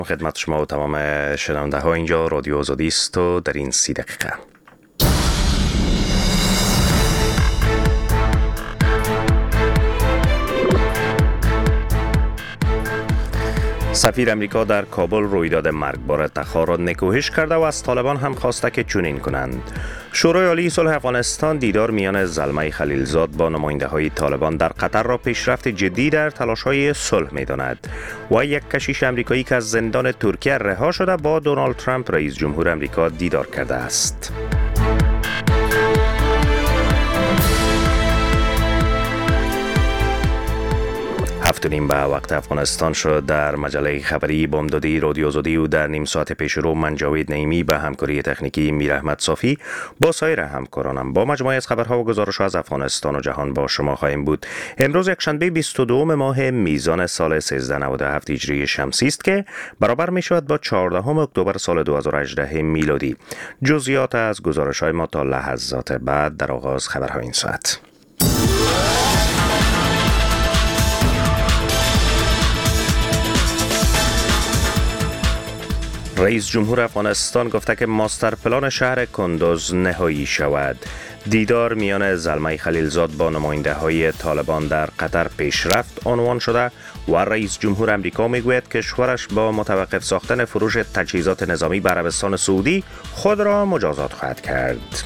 خدمت شما و تمام شنونده ها. اینجا رادیو آزادی است و در این 30 دقیقه سفیر امریکا در کابل رویداد مرگبار تخار را نکوهش کرده و از طالبان هم خواسته که چنین کنند. شورای عالی صلح افغانستان دیدار میان زلمه خلیلزاد با نماینده های طالبان در قطر را پیشرفت جدی در تلاش های صلح می داند و یک کشیش امریکایی که از زندان ترکیه رها شده با دونالد ترامپ رئیس جمهور امریکا دیدار کرده است. هفتونیم به وقت افغانستان شد. در مجله خبری بامدادی رادیو آزادی و در نیم ساعت پیش رو من جاوید نعیمی به همکاری تکنیکی میر احمد صافی با سایر همکارانم با مجموعه از خبرها و گزارش‌ها از افغانستان و جهان با شما خواهیم بود. امروز یکشنبه 22 ماه میزان سال 1397 هجری شمسی است که برابر می‌شود با 14 اکتبر سال 2018 میلادی. جزئیات از گزارش‌های ما تا لحظات بعد در آغاز خبرها این ساعت. رئیس جمهور افغانستان گفته که ماستر پلان شهر کندوز نهایی شود. دیدار میان زلمه خلیلزاد با نماینده های طالبان در قطر پیشرفت عنوان شده و رئیس جمهور امریکا میگوید کشورش با متوقف ساختن فروش تجهیزات نظامی به عربستان سعودی خود را مجازات خواهد کرد.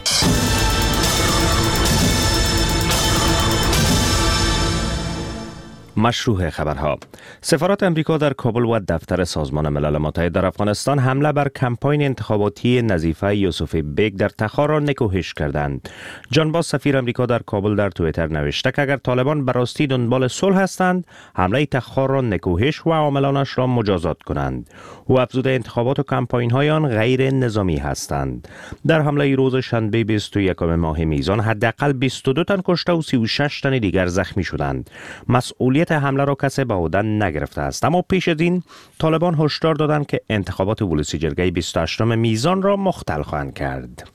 مشروع خبرها. سفارت امریکا در کابل و دفتر سازمان ملل متحد در افغانستان حمله بر کمپاین انتخاباتی نظیفه یوسف بیگ در تخار را نکوهش کردند. جان باز سفیر امریکا در کابل در توییتر نوشته که اگر طالبان به راستی دنبال صلح هستند، حمله تخار را نکوهش و عاملانش را مجازات کنند. او افزوده انتخابات و کمپاین های آن غیر نظامی هستند. در حمله روز شنبه 21 ماه میزان حداقل 22 تن کشته و 36 تن دیگر زخمی شدند. مسئولیت حمله را کسی به عهده نگرفته است، اما پیش از این طالبان هشدار دادند که انتخابات ولسی جرگه 28 میزان را مختل خواهند کرد.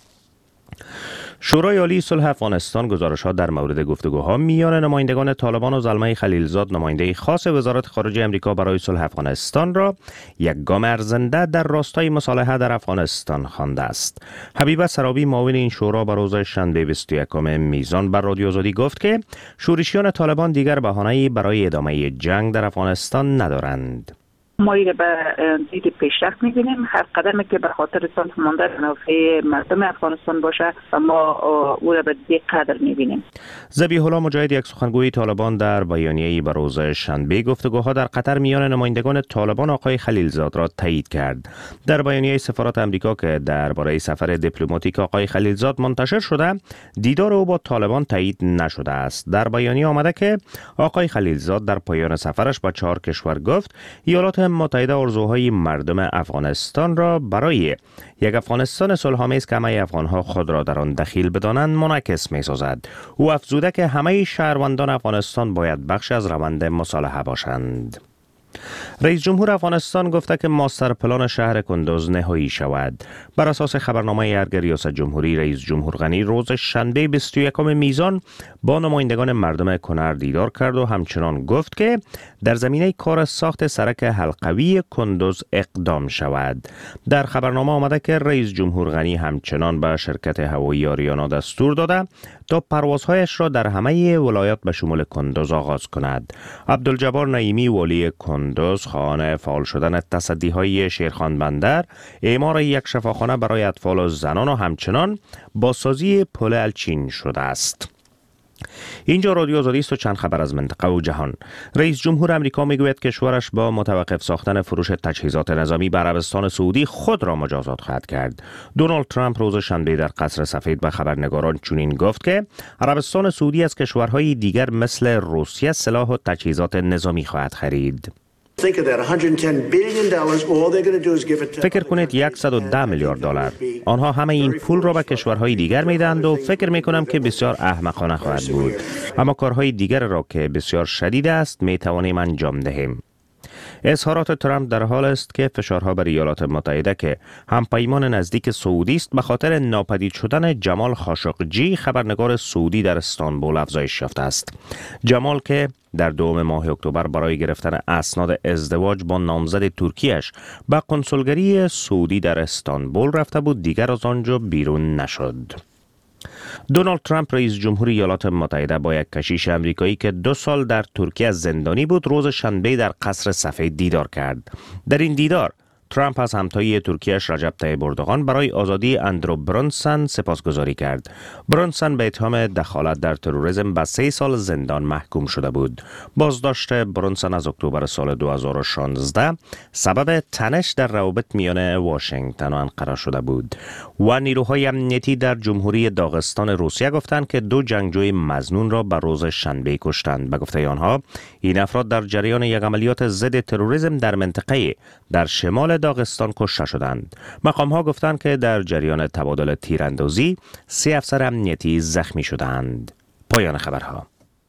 شورای عالی صلح افغانستان گزارش‌ها در مورد گفتگوها میان نمایندگان طالبان و زلمه خلیلزاد نماینده خاص وزارت خارجه امریکا برای صلح افغانستان را یک گام ارزنده در راستای مصالحه در افغانستان خوانده است. حبیبه سرابی معاون این شورا به روز شنبه 21 میزان بر رادیو آزادی گفت که شورشیان طالبان دیگر بهانه‌ای برای ادامه جنگ در افغانستان ندارند. ما این به زید پیشرفت می‌بینیم. هر قدمی که به خاطر صلح ماندن منافع مردم افغانستان باشه و ما او را به دیگه قدر می‌بینیم. ذبیح الله مجاهد، یک سخنگوی طالبان، در بیانیه‌ای به روز شنبه گفتگوها در قطر میان نمایندگان طالبان آقای خلیلزاد را تایید کرد. در بیانیه سفارت آمریکا که درباره سفر دیپلماتیک آقای خلیلزاد منتشر شده، دیدار او با طالبان تایید نشده است. در بیانیه آمده که آقای خلیلزاد در پایان سفرش با 4 کشور گفت ایالات متحده آرزوهای مردم افغانستان را برای یک افغانستان صلح‌آمیز که همه افغان‌ها خود را در آن دخیل بدانند منعکس می‌سازد. او افزوده که همه شهروندان افغانستان باید بخش از روند مصالحه باشند. رئیس جمهور افغانستان گفته که ماستر پلان شهر کندوز نهایی شود. بر اساس خبرنامه ارگ ریاست جمهوری، رئیس جمهور غنی روز شنبه 21 میزان با نمایندگان مردم کنر دیدار کرد و همچنان گفت که در زمینه کار ساخت سرک حلقوی کندوز اقدام شود. در خبرنامه آمده که رئیس جمهور غنی همچنان به شرکت هوایی آریانا دستور داده تا پروازهایش را در همه ولایات به شمول کندوز آغاز کند. عبدالجبار نعیمی والی کندوز خواهان فعال شدن تصدی‌های شیرخان بندر، اعمار یک شفاخانه برای اطفال و زنان و همچنان بازسازی پل الچین شده است. اینجا رادیو آزادی است و چند خبر از منطقه و جهان. رئیس جمهور امریکا میگوید کشورش با متوقف ساختن فروش تجهیزات نظامی به عربستان سعودی خود را مجازات خواهد کرد. دونالد ترامپ روز شنبه در قصر سفید به خبرنگاران چنین گفت که عربستان سعودی از کشورهای دیگر مثل روسیه سلاح و تجهیزات نظامی خواهد خرید. فکر کنید 110 میلیارد دلار. آنها همه این پول را به کشورهای دیگر میدهند و فکر میکنم که بسیار احمقانه خواهد بود. اما کارهای دیگر را که بسیار شدید است میتوانیم انجام دهیم. اظهارات ترامپ در حال است که فشارها بر ایالات متحده که همپیمان نزدیک سعودی است به خاطر ناپدید شدن جمال خاشقجی خبرنگار سعودی در استانبول افزایش یافته است. جمال که در دوم ماه اکتبر برای گرفتن اسناد ازدواج با نامزد ترکیش به کنسولگری سعودی در استانبول رفته بود، دیگر از آنجا بیرون نشد. دونالد ترامپ رئیس جمهور ایالات متحده با یک کشیش امریکایی که 2 سال در ترکیه زندانی بود روز شنبه در قصر سفید دیدار کرد. در این دیدار ترامپ از همتایی ترکیه‌اش رجب طیب اردوغان برای آزادی اندرو برونسون سپاسگزاری کرد. برونسون به اتهام دخالت در تروریسم به 3 سال زندان محکوم شده بود. بازداشت برونسون از اکتبر سال 2016 سبب تنش در روابط میان واشنگتن و انقره شده بود و نیروهای امنیتی در جمهوری داغستان روسیه گفتند که 2 جنگجوی مظنون را به روز شنبه کشتند. به گفته آنها این افراد در جریان یک عملیات ضد تروریسم در منطقه در شمال داغستان کشته شدند. مقام‌ها گفتند که در جریان تبادل تیراندازی 3 افسر امنیتی زخمی شدند. پایان خبرها.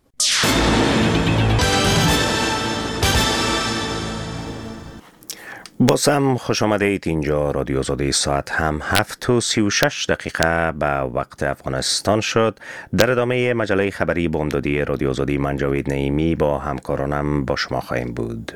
بازم خوش آمده اید. اینجا رادیو آزادی. ساعت هم 7:36 به وقت افغانستان شد. در ادامه مجله خبری بامدادی رادیو آزادی من جاوید نعیمی با همکارانم با شما خواهیم بود.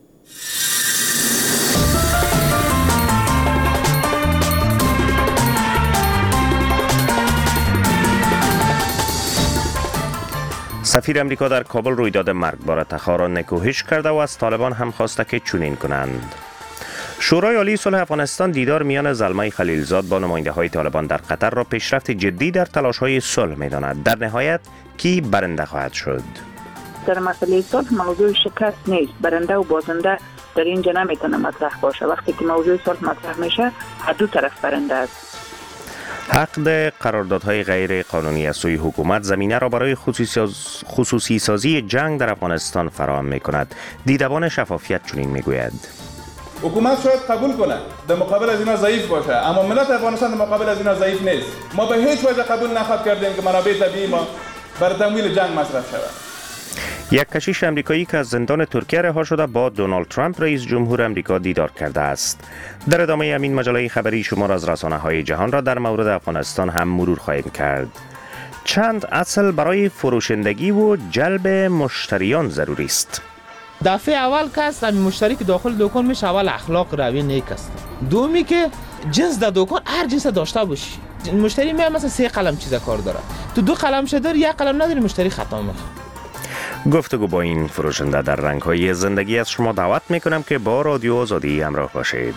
سفیر امریکا در کابل رویداد مرگبار تخار را نکوهش کرده و از طالبان هم خواسته که چنین کنند. شورای عالی صلح افغانستان دیدار میان زلمه خلیلزاد با نماینده های طالبان در قطر را پیشرفت جدی در تلاش های صلح می داند. در نهایت کی برنده خواهد شد؟ در مسئله صلح موضوع شکست نیست. برنده و بازنده در اینجا نمیتونه مطرح باشه. وقتی که موضوع صلح مطرح میشه هر دو طرف برنده است. عقد قراردادهای غیر قانونی از سوی حکومت زمینه را برای خصوصی سازی جنگ در افغانستان فراهم می کند. دیدبان شفافیت چنین می گوید. حکومت شاید قبول کنه در مقابل از اینا ضعیف باشه، اما ملت افغانستان در مقابل از اینا ضعیف نیست. ما به هیچ وجه قبول نخواهد کردیم که منابع طبیعی ما برای تمویل جنگ مصرف شود. یک کشیش امریکایی که از زندان ترکیه رها شده با دونالد ترامپ رئیس جمهور امریکا دیدار کرده است. در ادامه همین مجله خبری شمار از رسانه‌های جهان را در مورد افغانستان هم مرور خواهیم کرد. چند اصل برای فروشندگی و جلب مشتریان ضروری است. دفعه اول که است مشتری که داخل دکان میشه اول اخلاق روی نیک است. دومی که جنس در دکان هر جنس داشته باشی. مشتری میاد مثلا 3 قلم چیزا کار داره، تو 2 قلم شده 1 قلم نداری، مشتری خطا میخواد. گفتگو با این فروشنده در رنگ‌های زندگی از شما دعوت میکنم که با رادیو آزادی همراه باشید.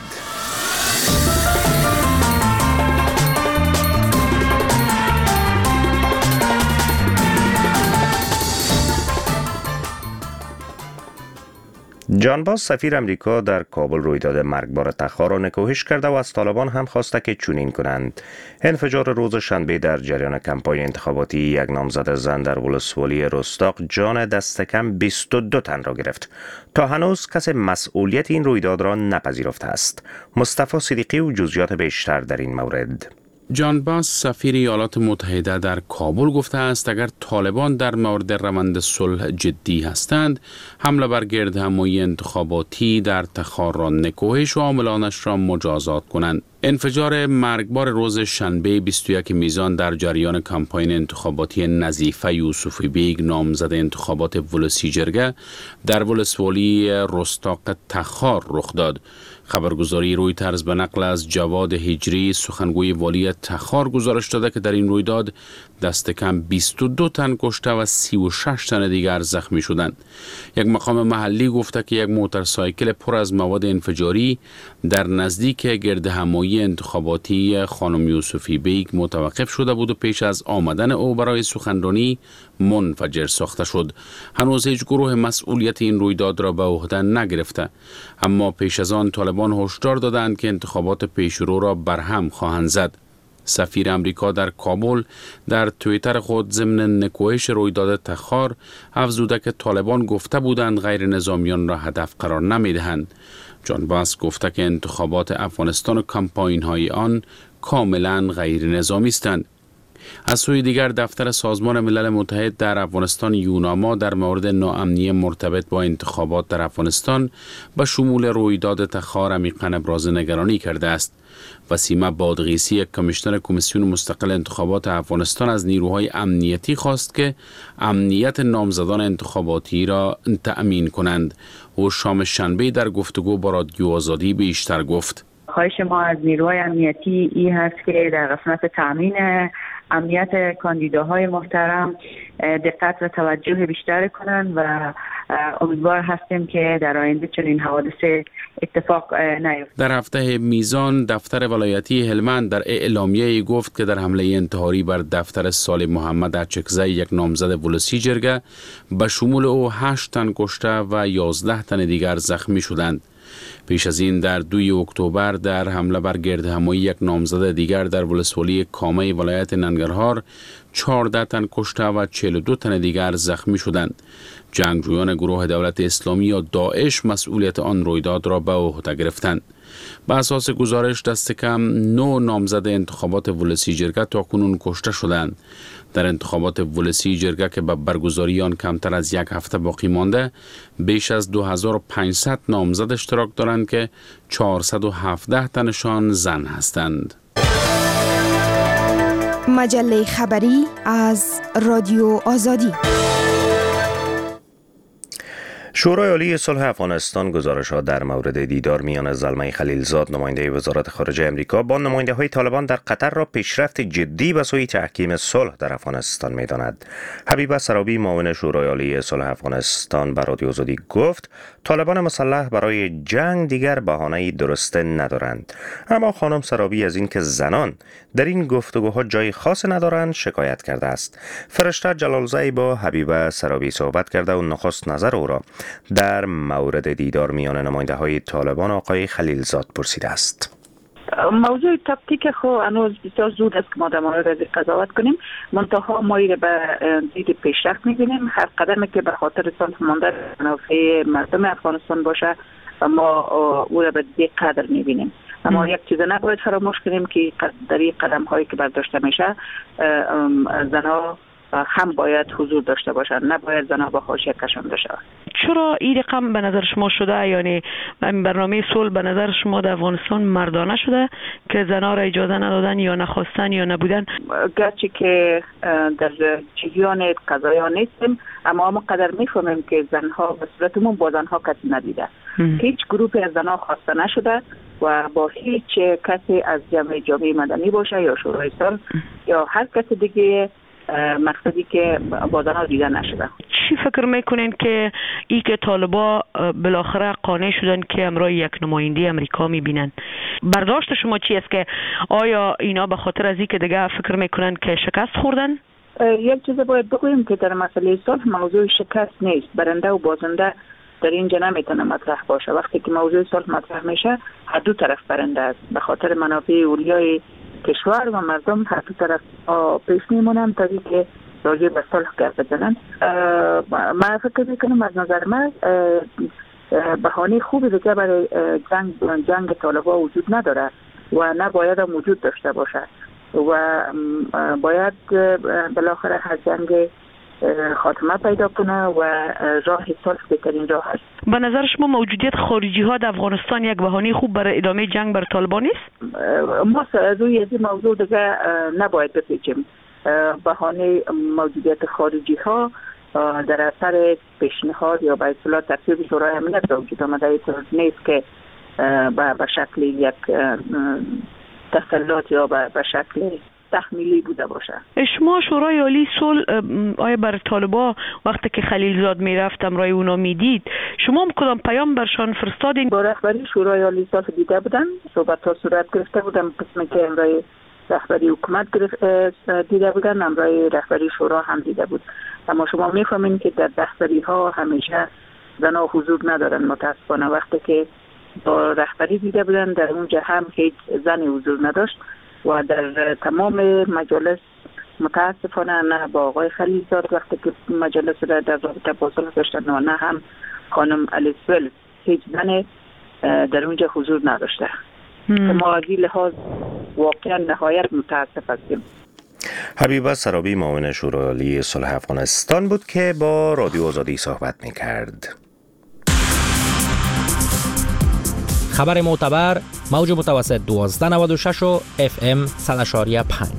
جان باز سفیر امریکا در کابل رویداد مرگبار تخار را نکوهش کرده و از طالبان هم خواسته که چنین کنند. انفجار روز شنبه در جریان کمپاین انتخاباتی یک نامزد زن در ولسوالی رستاق جان دست کم 22 تن را گرفت. تا هنوز کسی مسئولیت این رویداد را نپذیرفته است. مصطفی صدیقی و جزئیات بیشتر در این مورد. جان باز سفیر ایالات متحده در کابل گفته است اگر طالبان در مورد روند صلح جدی هستند، حمله بر گردهمایی انتخاباتی در تخار را نکوهش و عاملانش را مجازات کنند. انفجار مرگبار روز شنبه 21 میزان در جریان کمپاین انتخاباتی نظیفه یوسفی بیگ نامزد انتخابات ولسی جرگه در ولسوالی رستاق تخار رخ داد. خبرگزاری رویترز به نقل از جواد هجری سخنگوی والی تخار گزارش داده که در این رویداد دست کم 22 تن کشته و 36 تن دیگر زخمی شدند. یک مقام محلی گفته که یک موتورسایکل پر از مواد انفجاری در نزدیک گردهمایی انتخاباتی خانم یوسفی بیگ متوقف شده بود و پیش از آمدن او برای سخنرانی منفجر ساخته شد. هنوز هیچ گروه مسئولیت این رویداد را به عهده نگرفته، اما پیش از آن طالبان هشدار دادند که انتخابات پیشرو را برهم خواهند زد. سفیر امریکا در کابل در توییتر خود ضمن نکوهش رویداد تخار افزوده که طالبان گفته بودند غیر نظامیان را هدف قرار نمیدهند. جان باس گفته که انتخابات افغانستان و کمپاین های آن کاملا غیر نظامی هستند. از سوی دیگر دفتر سازمان ملل متحد در افغانستان یوناما در مورد ناامنی مرتبط با انتخابات در افغانستان به شمول رویداد تخار عمیقاً ابراز نگرانی کرده است. وسیمه بادغیسی، یک کمیشنر کمیسیون مستقل انتخابات افغانستان، از نیروهای امنیتی خواست که امنیت نامزدان انتخاباتی را تأمین کنند. او شام شنبه در گفتگو با رادیو آزادی بیشتر گفت: خواهش ما از نیروهای امنیتی این هست که در قسمت تأمین امنیت کاندیداهای محترم دقت و توجه بیشتر کنند و امیدوار هستیم که در آینده چنین حوادث اتفاق نیفته. در هفته میزان دفتر ولایتی هلمند در اعلامیه گفت که در حمله انتحاری بر دفتر سالم محمد اچکزی، یک نامزد ولسی جرگه، به شمول او 8 تن کشته و 11 تن دیگر زخمی شدند. پیش از این در 2 اکتبر در حمله بر گردهمایی یک نامزد دیگر در ولسوالی کامه ولایت ننگرهار 14 تن کشته و 42 تن دیگر زخمی شدند. جنگجویان گروه دولت اسلامی یا داعش مسئولیت آن رویداد را به عهده گرفتند. به اساس گزارش دست کم 9 نامزد انتخابات ولسی جرگه تاکنون کشته شدند. در انتخابات ولسی جرگه که به برگزاری آن کمتر از 1 هفته باقی مانده، بیش از 2500 نامزد اشتراک دارند که 417 تنشان زن هستند. مجله خبری از رادیو آزادی. شورای عالی صلح افغانستان گزارشات در مورد دیدار میان زلمه خلیلزاد، نماینده وزارت خارجه امریکا، با نماینده های طالبان در قطر را پیشرفت جدی به سوی تحکیم صلح در افغانستان می‌داند. حبیبه سرابی، معاون شورای عالی صلح افغانستان، به رادیو آزادی گفت طالبان مسلح برای جنگ دیگر بهانه‌ای درسته ندارند. اما خانم سرابی از اینکه زنان در این گفتگوها جای خاص ندارند شکایت کرده است. فرشته جلالزئی با حبیبه سرابی صحبت کرده و نخست نظر او را در مورد دیدار میان نماینده های طالبان آقای خلیلزاد پرسیده است. موضوع تاکتیک خو هنوز بسیار زود است که ما در مورد قضاوت کنیم. منتها ما را به دید پیشرفت می‌بینیم. هر قدمی که به خاطر صلح مانده منافع مردم افغانستان باشه ما او را به دید قدر می‌بینیم. اما یک چیز نباید فراموش کنیم که در این قدم هایی که برداشته میشه زنها هم باید حضور داشته باشند، نباید زنها به حاشیه کشانده شوند. چرا این رقم به نظر شما شده؟ یعنی برنامه صلح به نظر شما در افغانستان مردانه شده که زنها را اجازه ندادن یا نخواستن یا نبودن؟ گرچه که در جریان قضایا نیستیم اما ما قدر میفهمیم که زنها به صورتمون با زنها کسی ندیده. هیچ گروه از زنها خواسته نشده و با هیچ کسی از جامعه مدنی باشه یا شورای صلح یا هر کس دیگه مقصدی که با زنها دیده نشده. چی فکر میکنین که ای که طالبا بالاخره قانع شدن که امرای یک نماینده امریکا میبینن؟ برداشت شما چی است که آیا اینا به خاطر از این که دیگه فکر میکنن که شکست خوردن؟ یک چیز باید بگوییم که در مسئله صلح موضوع شکست نیست. برنده و بازنده در اینجا نمیتونه مطرح باشه. وقتی که موضوع صلح مطرح میشه هر دو طرف برنده است. به خاطر منافع اولیای کشور و مردم هر دو طرف پیش میمونن تا اینکه راجع به صلح گپ بزنن. من فکر میکنم از نظر من بهانه خوبی دیگه برای جنگ طالبا وجود نداره و نباید هم وجود داشته باشه و باید بالاخره هر جنگ خاتمه پیدا کنه و راه صلح بهترین راه است. به نظر شما موجودیت خارجی ها در افغانستان یک بهانه خوب برای ادامه جنگ بر طالبان نیست؟ ما روی این موضوع دیگه نباید بپیچیم. بهانه موجودیت خارجی ها در اثر پیشنهاد یا به اصطلاح تصویب شورای امنیت به وجود آمده نیست که به شکل یک تسلط یا به شکل تحمیلی بوده باشه. شما شورای عالی صلح آیا بر طالبا وقتی که خلیلزاد میرفت امرای اونا میدید شما هم کدام پیام برشان فرستادین؟ با رهبری شورای عالی صلح دیده بودن، صحبت ها صورت گرفته بودن، قسمی که امرای رهبری حکومت دیده بودن، امرای رهبری شورا هم دیده بود. اما شما میفهمین که در رهبری ها همیشه زنها حضور ندارن. متاسفانه وقتی که با رهبری دیده بودن در اونجا هم هیچ زنی حضور نداشت و در تمام مجالس متاسفانه نه با آقای خلیلزاد وقتی که مجالس را در رابطه با صلح داشتن و نه هم خانم الیسول هیچ زن در اونجا حضور نداشته. ما از این لحاظ واقعا نهایت متاسف هستیم. حبیبه سرابی معاون شورای صلح افغانستان بود که با رادیو آزادی صحبت می‌کرد. خبر معتبر موج متوسط 1296 و FM 100.5.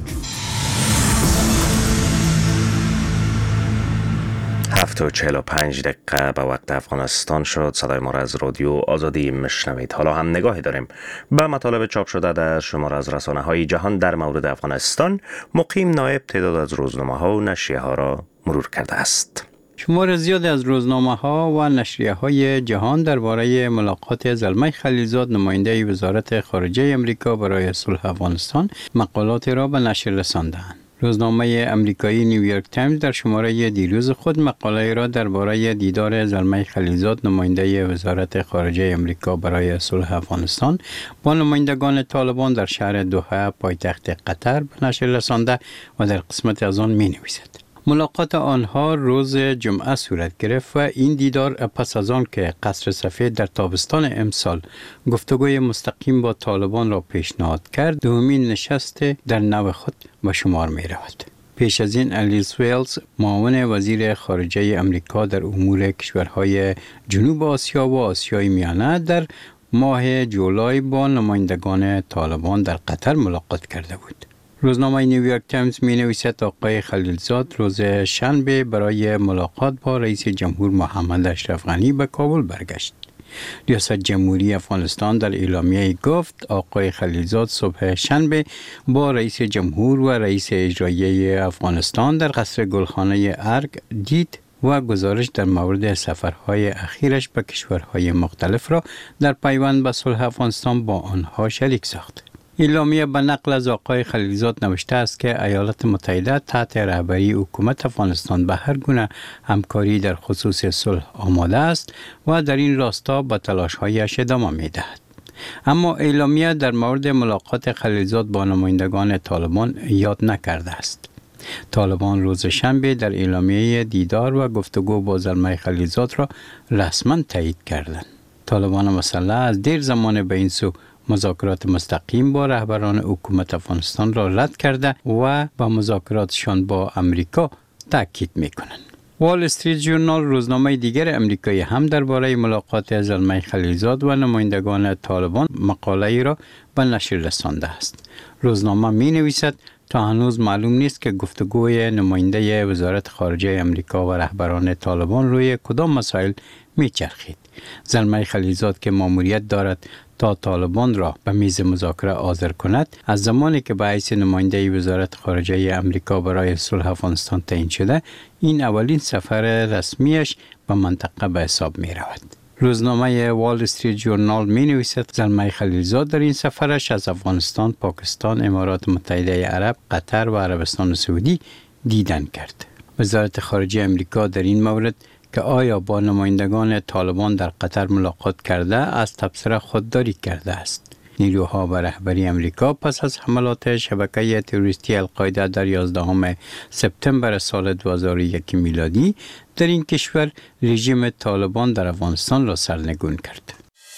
7:45 به وقت افغانستان شد. صدای ما را از رادیو آزادی میشنوید. حالا هم نگاهی داریم به مطالب چاپ شده در شماره از رسانه‌های جهان در مورد افغانستان. مقیم نایب تعداد از روزنامه‌ها و نشریه‌ها را مرور کرده است. شمار زیادی از روزنامه‌ها و نشریه‌های جهان درباره ملاقات زلمه خلیلزاد نماینده وزارت خارجه آمریکا برای صلح افغانستان مقالات را به نشر رساندند. روزنامه امریکایی نیویورک تایمز در شماره دیروز خود مقاله را درباره دیدار زلمه خلیلزاد نماینده وزارت خارجه آمریکا برای صلح افغانستان با نمایندگان طالبان در شهر دوحه پایتخت قطر به نشر رسانده و در قسمت از آن می‌نویسد: ملاقات آنها روز جمعه صورت گرفت و این دیدار پس از آن که قصر سفید در تابستان امسال گفتگوی مستقیم با طالبان را پیشنهاد کرد، دومین نشست در نوع خود به شمار می رود. پیش از این الیس ویلز معاون وزیر خارجه امریکا در امور کشورهای جنوب آسیا و آسیای میانه در ماه جولای با نمایندگان طالبان در قطر ملاقات کرده بود. روزنامه نیویورک تایمز می نویسد آقای خلیلزاد روز شنبه برای ملاقات با رئیس جمهور محمد اشرف غنی به کابل برگشت. ریاست جمهوری افغانستان در اعلامیه گفت آقای خلیلزاد صبح شنبه با رئیس جمهور و رئیس اجرایی افغانستان در قصر گلخانه ارگ دید و گزارش در مورد سفرهای اخیرش به کشورهای مختلف را در پیوند به صلح افغانستان با آنها شریک ساخت. اعلامیه به نقل از آقای خلیلزاد نوشته است که ایالات متحده تحت رهبری حکومت افغانستان به هر گونه همکاری در خصوص صلح آماده است و در این راستا به تلاش‌هایش ادامه می‌دهد. اما اعلامیه در مورد ملاقات خلیلزاد با نمایندگان طالبان یاد نکرده است. طالبان روز شنبه در اعلامیه دیدار و گفتگو با زلمه خلیلزاد را رسما تایید کردند. طالبان مسلح از دیر زمان به این سو مذاکرات مستقیم با رهبران حکومت افغانستان را رد کرده و با مذاکراتشان با امریکا تاکید می‌کنند. وال استریت ژورنال روزنامه دیگر امریکایی هم درباره ملاقات زلمه خلیلزاد و نمایندگان طالبان مقاله‌ای را به نشر رسانده است. روزنامه می‌نویسد تا هنوز معلوم نیست که گفتگوی نماینده وزارت خارجه امریکا و رهبران طالبان روی کدام مسائل می‌چرخید. زلمه خلیلزاد که مأموریت دارد تا طالبان را به میز مذاکره حاضر کند، از زمانی که به حیث نماینده وزارت خارجه امریکا برای صلح افغانستان تعیین شده، این اولین سفر رسمیش به منطقه به حساب می رود. روزنامه وال استریت ژورنال می نویسد زلمه خلیلزاد در این سفرش از افغانستان، پاکستان، امارات متحده عرب، قطر و عربستان سعودی دیدن کرد. وزارت خارجه امریکا در این مورد که آیا با نمایندگان طالبان در قطر ملاقات کرده از تبصره خودداری کرده است. نیروها و رهبری امریکا پس از حملات شبکه تروریستی القاعده در 11 سپتامبر سال 2001 میلادی در این کشور رژیم طالبان در افغانستان را سرنگون کرد.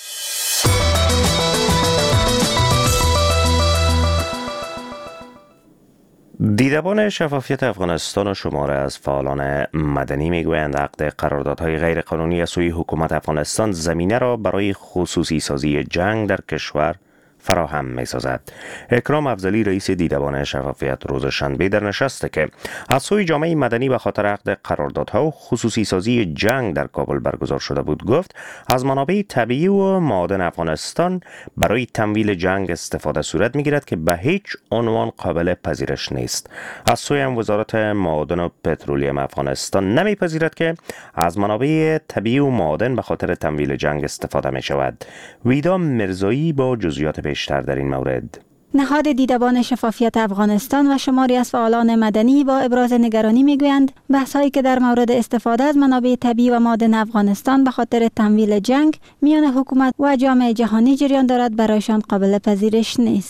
دیدبان شفافیت افغانستان و شماره از فعالان مدنی میگویند عقد قراردادهای غیرقانونی از سوی حکومت افغانستان زمینه را برای خصوصی سازی جنگ در کشور فراهم می‌سازد. اکرام افضلی رئیس دیدبان شفافیت روز شنبه در نشستی که از سوی جامعه مدنی به خاطر عقد قراردادها و خصوصی سازی جنگ در کابل برگزار شده بود گفت از منابع طبیعی و معادن افغانستان برای تمویل جنگ استفاده صورت می‌گیرد که به هیچ عنوان قابل پذیرش نیست. از سوی هم وزارت معادن و پترولیم افغانستان نمی‌پذیرد که از منابع طبیعی و معادن به خاطر تمویل جنگ استفاده می‌شود. ویدا مرزایی با جزئیات بیشتر در این مورد. نهاد دیدبان شفافیت افغانستان و شماری از فعالان مدنی با ابراز نگرانی میگویند بحث‌هایی که در مورد استفاده از منابع طبیعی و معادن افغانستان به خاطر تمویل جنگ میان حکومت و جامعه جهانی جریان دارد برایشان قابل پذیرش نیست.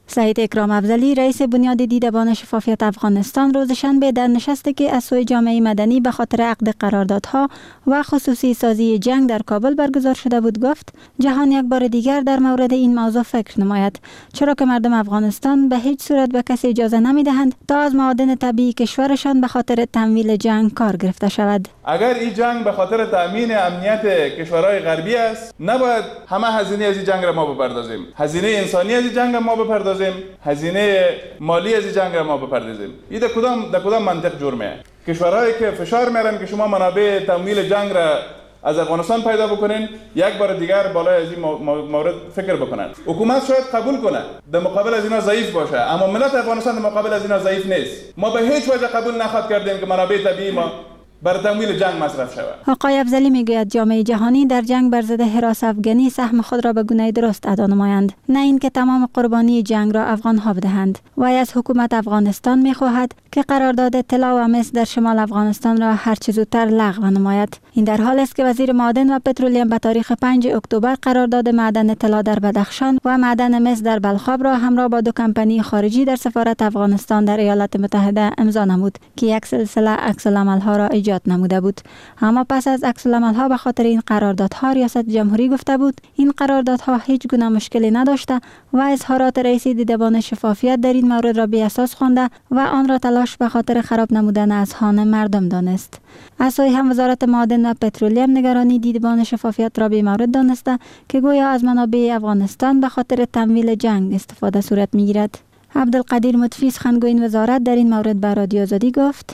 سعید اکرام افضلی رئیس بنیاد دیدبان شفافیت افغانستان روز شنبه در نشستی که از سوی جامعه مدنی به خاطر عقد قراردادها و خصوصی سازی جنگ در کابل برگزار شده بود گفت جهان یک بار دیگر در مورد این موضوع فکر نماید، چرا که مردم افغانستان به هیچ صورت به کسی اجازه نمیدهند تا از معادن طبیعی کشورشان به خاطر تمویل جنگ کار گرفته شود. اگر این جنگ به خاطر تامین امنیت کشورهای غربی است، نباید همه هزینه از این جنگ را ما بپردازیم. هزینه انسانی از این جنگ ما بپردازیم، هزینه مالی از این جنگ ما بپردازیم. این در کدام منطق جرمه؟ کشورهایی که فشار میارن که شما منابع تمویل جنگ را از افغانستان پیدا بکنین، یک بار دیگر بالای از این مورد فکر بکنن. حکومت شاید قبول کنه در مقابل از اینا ضعیف باشه، اما ملت افغانستان در مقابل از اینا ضعیف نیست. ما به هیچ وجه قبول نخواهد کردیم که منابع طبیعی ما بر تمویل جنگ مصرف شود. آقای افضلی میگوید جامعه جهانی در جنگ بر ضد حراس افغانی سهم خود را به گونه درست ادا نمایند، نه اینکه تمام قربانی جنگ را افغان‌ها بدهند. و از حکومت افغانستان میخواهد که قرارداد طلا و مس در شمال افغانستان را هر چه زودتر لغو نماید. این در حال است که وزیر معدن و پترولیم به تاریخ 5 اکتبر قرارداد معدن طلا در بدخشان و معدن مس در بلخاب را همراه با دو کمپانی خارجی در سفارت افغانستان در ایالات متحده امضا نمود که یک سلسله عکس‌العمل‌ها را ایجاد نموده بود. اما پس از عکس‌العمل‌ها به خاطر این قراردادها ریاست جمهوری گفته بود این قراردادها هیچ گونه مشکلی نداشته و اظهارات رئیس دیدبان شفافیت در این مورد را بی اساس خوانده و آن را تلاش به خاطر خراب نمودن اذهان مردم دانست. از سوی هم وزارت معدن و پترولیم نگرانی دیدبان شفافیت را بی مورد دانسته که گویا از منابع افغانستان به خاطر تمویل جنگ استفاده صورت میگیرد. عبدالقدیر مطفی سخنگوی این وزارت در این مورد به رادیو آزادی گفت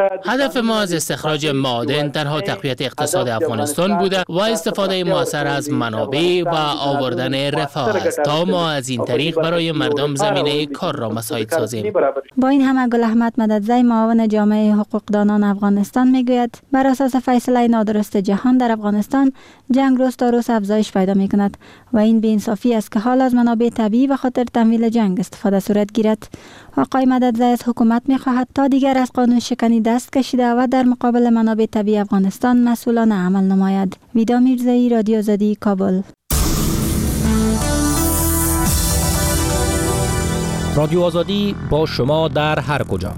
هدف ما از استخراج معادن تنها تقویت اقتصاد افغانستان بوده و استفاده مؤثر از منابع و آوردن رفاه است تا ما از این طریق برای مردم زمینه کار را مساعد سازیم. با این همه گل احمد مددزی معاون جامعه حقوقدانان افغانستان میگوید بر اساس فیصله نادرست جهان در افغانستان جنگ روز تا روز افزایش پیدا میکند و این بی‌انصافی است که حال از منابع طبیعی به خاطر تمویل جنگ استفاده صورت گیرد. آقای مددزی از حکومت می‌خواهد تا دیگر از قانون شکنی دست کشیده و در مقابل منابع طبیعی افغانستان مسئولانه عمل نماید. ویدا میرزایی، رادیو آزادی، کابل. رادیو آزادی با شما در هر کجا.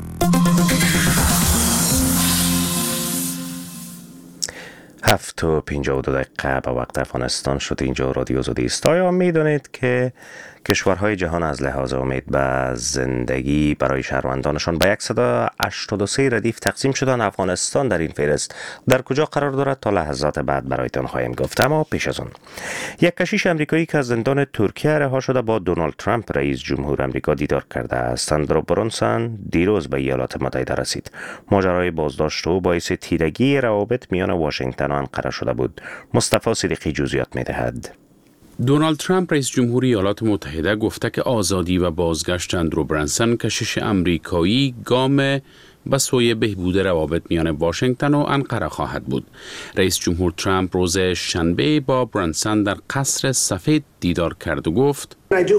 7:52 به وقت افغانستان شد. اینجا رادیو آزادی است. آیا می‌دانید که کشورهای جهان از لحاظ امید به زندگی برای شهروندانشان به 183 ردیف تقسیم شدن؟ افغانستان در این فهرست در کجا قرار دارد تا لحظات بعد برایتان خواهیم گفت. اما پیش از آن یک کشیش امریکایی که از زندان ترکیه رها شده با دونالد ترامپ رئیس جمهور امریکا دیدار کرده است. اندرو برونسون دیروز به ایالات متحده رسید. ماجرای بازداشت او باعث تیرگی روابط میان واشنگتن و انقره شده بود. مصطفی صدیقی جزئیات می‌دهد. دونالد ترامپ رئیس جمهور ایالات متحده گفته که آزادی و بازگشت اندرو برانسون کشیش امریکایی گام به سوی بهبود روابط میان واشنگتن و انقره خواهد بود. رئیس جمهور ترامپ روز شنبه با برانسون در قصر سفید دیدار کرد و گفت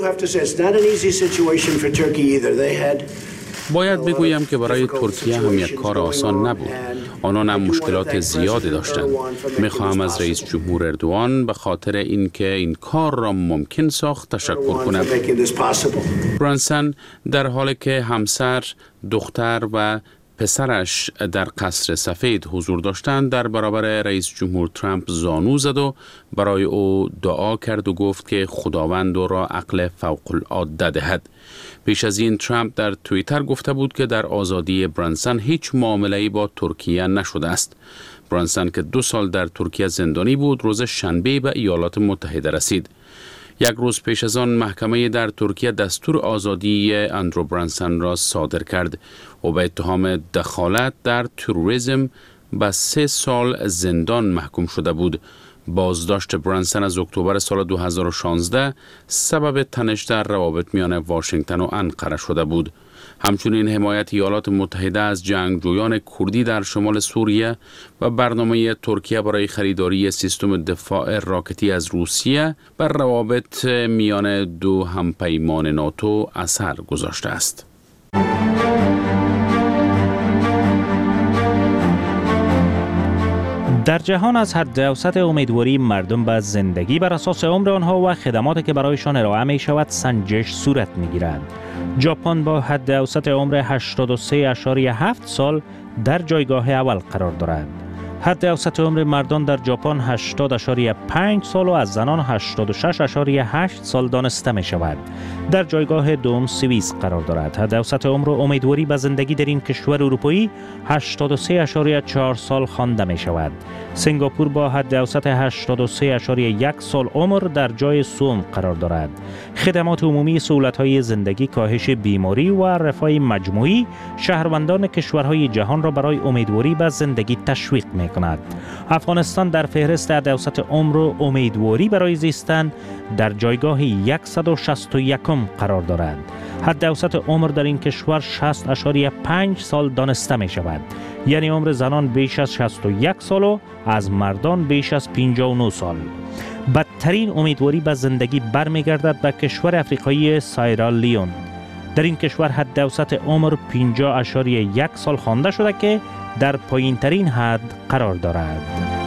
باید بگویم که برای ترکیه هم یک کار آسان نبود. آنان هم مشکلات زیادی داشتند. میخواهم از رئیس جمهور اردوغان به خاطر اینکه این کار را ممکن ساخت تشکر کنم. برانسون در حالی که همسر، دختر و پسرش در قصر سفید حضور داشتند در برابر رئیس جمهور ترامپ زانو زد و برای او دعا کرد و گفت که خداوند او را عقل فوق العاده دهد. پیش از این ترامپ در توییتر گفته بود که در آزادی برانسون هیچ معامله‌ای با ترکیه نشده است. برانسون که 2 سال در ترکیه زندانی بود روز شنبه به ایالات متحده رسید. یک روز پیش از آن محکمه در ترکیه دستور آزادی اندرو برانسون را صادر کرد و به اتهام دخالت در تروریسم به 3 سال زندان محکوم شده بود. بازداشت برانسون از اکتبر سال 2016 سبب تنش در روابط میان واشنگتن و انقره شده بود. همچنین حمایت ایالات متحده از جنگجویان کردی در شمال سوریه و برنامه ترکیه برای خریداری سیستم دفاع راکتی از روسیه بر روابط میان دو همپیمان ناتو اثر گذاشته است. در جهان از حد اوسط امیدواری مردم به زندگی بر اساس عمر آنها و خدماتی که برایشان ارائه می شود سنجش صورت می گیرد. ژاپن با حد اوسط عمر 83.7 سال در جایگاه اول قرار دارد. حد اوسط عمر مردان در ژاپن 80.5 سال و از زنان 86.8 سال دانسته می شود. در جایگاه دوم سوئیس قرار دارد. حد اوسط عمر و امیدواری به زندگی در این کشور اروپایی 83.4 سال خوانده می شود. سنگاپور با حد اوسط 83.1 سال عمر در جای سوم قرار دارد. خدمات عمومی، سهولت‌های زندگی، کاهش بیماری و رفاه مجموعی شهروندان کشورهای جهان را برای امیدواری به زندگی تشویق می کند. افغانستان در فهرست حد اوسط عمر و امیدواری برای زیستن در جایگاه 161 قرار دارد. حد اوسط عمر در این کشور 60.5 سال دانسته می شود. یعنی عمر زنان بیش از 61 سال و از مردان بیش از 59 سال. بدترین امیدواری به زندگی برمیگردد به کشور افریقایی سایرالیون. در این کشور حد اوسط عمر 50.1 سال خوانده شده که در پایین ترین حد قرار دارد.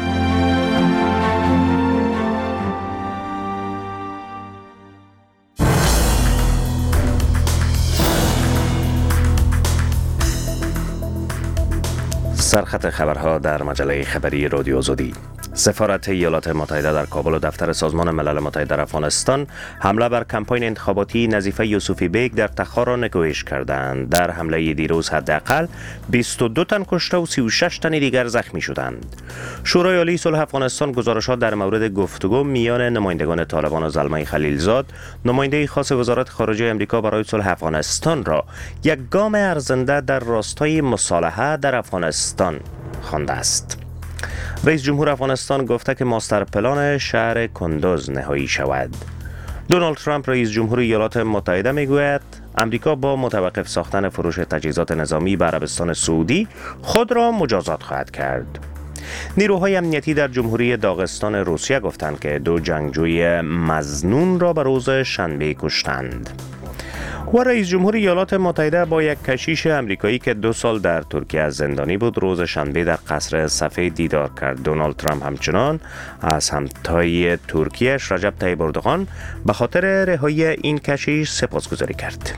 سرخط خبرها در مجله خبری رادیو آزادی. سفارت ایالات متحده در کابل و دفتر سازمان ملل متحد در افغانستان حمله بر کمپاین انتخاباتی نظیفه یوسفی بیگ در تخار را نگویش کردند. در حمله دیروز حداقل 22 تن کشته و 36 تن دیگر زخمی شدند. شورای عالی صلح افغانستان گزارشات در مورد گفتگو میان نمایندگان طالبان و زلمه خلیلزاد، نماینده خاص وزارت خارجه آمریکا برای صلح افغانستان را یک گام ارزنده در راستای مصالحه در افغانستان خوانده است. رئیس جمهور افغانستان گفته که ماستر پلان شهر کندوز نهایی شود. دونالد ترامپ رئیس جمهور ایالات متحده میگوید امریکا با متوقف ساختن فروش تجهیزات نظامی به عربستان سعودی خود را مجازات خواهد کرد. نیروهای امنیتی در جمهوری داغستان روسیه گفتند که 2 جنگجوی مظنون را به روز شنبه کشتند. و رئیس جمهور ایالات متحده با یک کشیش امریکایی که 2 سال در ترکیه زندانی بود روز شنبه در قصر سفید دیدار کرد. دونالد ترامپ همچنان از همتای ترکیه‌اش رجب طیب اردوغان به خاطر رهایی این کشیش سپاسگزاری کرد.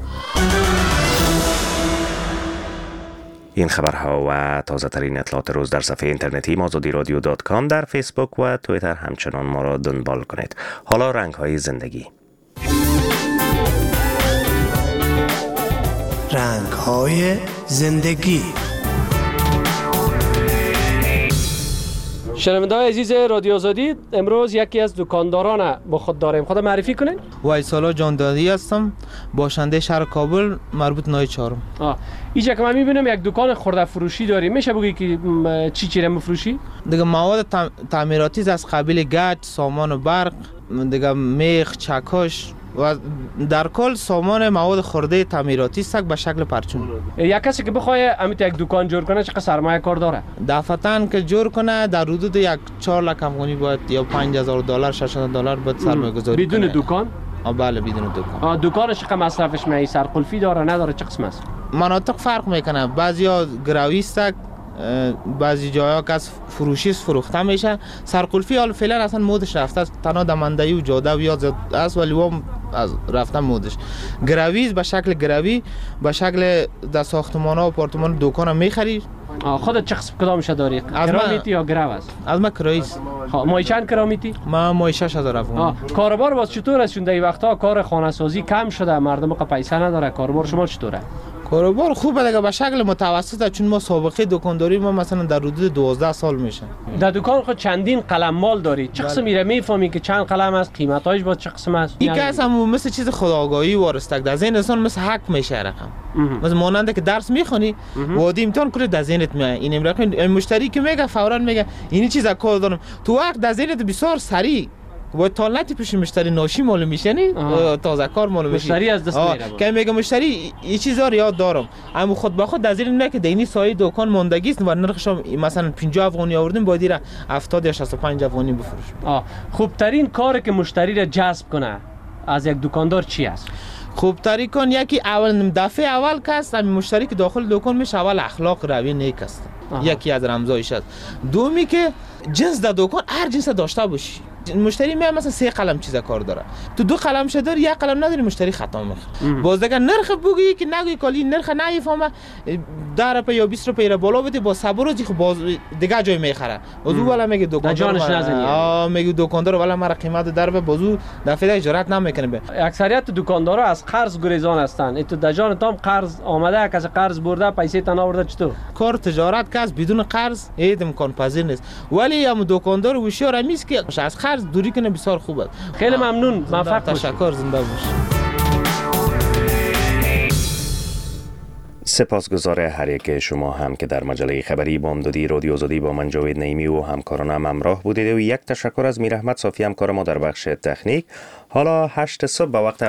این خبرها و تازه ترین اطلاعات روز در صفحه اینترنتی azadiradio.com، در فیسبوک و توییتر همچنان ما را دنبال کنید. حالا رنگ‌های زندگی. رنگ‌های زندگی. شنونده‌های عزیز رادیو آزادی، امروز یکی از دکانداران با خود داریم. خود معرفی کنین. وایسالا جاندادی هستم، باشنده شهر کابل، مربوط نای 4. اینجا که من می‌بینم یک دکان خرده فروشی داری. میشه بگی که چی رو می‌فروشی؟ دیگه مواد تعمیراتی از قبیل گچ، سامان برق، دیگه میخ، چکش و در کل سامان مواد خرده تعمیراتی است به شکل پرچون. یک کسی که بخواد امیت یک دکان جور کنه چقدر سرمایه کار داره؟ دفعتاً که جور کنه در حدود یک 4 لک افغانی باید یا $5000 $6000 باید سرمایه گذاری بدون کنه. دکان؟ بله بدون دکان. دکانش چقدر مصرفش میای؟ سرقلفی داره نداره؟ چه قسم است؟ مناطق فرق میکنه. بعضیا گراویست، بعضی جاها که از فروشی فروخته میشه. سرقلفی حال فعلا اصلا مودش رفته است، تنها دمندهی و جاده و یاد است، ولی هم از رفتن مودش. گراویز به شکل گراوی به شکل در ساختمان ها و آپارتمان دکان میخری. خودت چه قسم کدامش داری؟ کرامیتی یا گراو است؟ از ما کراییست. مای چند کرامیتی؟ ما مای 6000 افغانی. کاروبار باز چطور است؟ چون این وقتا کار خانه سازی کم شده، مردم که پیسه نداره. کاروبار شما چطوره؟ کاروبار خوبه دیگه، به شکل متوسطه، چون ما سابقه دکانداری ما مثلا در حدود 12 سال میشه. در دکان خود چندین قلم مال داری. چه قسم میره میفهمی که چند قلم است، قیمتاش با چه قسم است؟ این که اصلا مثل چیز خودآگاهی وارستک در ذهن انسان مثل حق میشه رقم. مثلا ماننده که درس میخونی وادی امتحان کنه در ذهنت میاد این امرقم مشتری که میگه فورا میگه این چیز کار دارم، تو وقت در ذهنت بسیار سریع باید تالنتی پیش مشتری ناشی معلوم میشه، نی تازه کار معلوم میشه. مشتری از دست میره که میگه مشتری این چیزا رو یاد دارم، اما خود به خود در ذهن میاد که دینی سایه دکان ماندگی است و نرخش مثلا 50 افغانی آوردیم باید را 70 یا 65 افغانی بفروشیم. خوب ترین کاری که مشتری را جذب کنه از یک دکاندار چی است؟ خوب طریقان یکی اول دفعه اول کس همین مشتری که داخل دکان میشه اول اخلاق روی نیک است. یکی از رمزایش است. دومی که جنس در دکان هر جنس داشته باشی. مشتری میاد مثلا 3 قلم چیزا کار داره، تو 2 قلم داری 1 قلم نداری، مشتری خطا میخوره. باز دیگه نرخ بگی که نگوی کالی نرخ نمیفهمه 10 روپیه یا 20 روپیه بالا بده، با صبر روزی خب باز دیگه جای میخره. بازو والا میگه دکاندار میگه دکاندار والا مرا قیمت در به بازو دفعه اجارت نمیکنه. به اکثریت دکاندارا از قرض گریزان هستن. تو در جان تام قرض آمده، کسی قرض برده پیسه تن آورده، چطور کار تجارت کس بدون قرض اید امکان پذیر نیست. ولی هم دکاندار هوشیار همیست که از قرض دوری کنه بسیار خوب است. خیلی ممنون، موفق تشکر، زنده باشید. سپاسگزار هر یک شما هم که در مجله خبری بامدادی رادیو آزادی با من جاوید نعیمی و همکارانم همراه بودید و یک تشکر از میر احمد صافی همکار ما در بخش تکنیک. حالا 8 صبح به وقت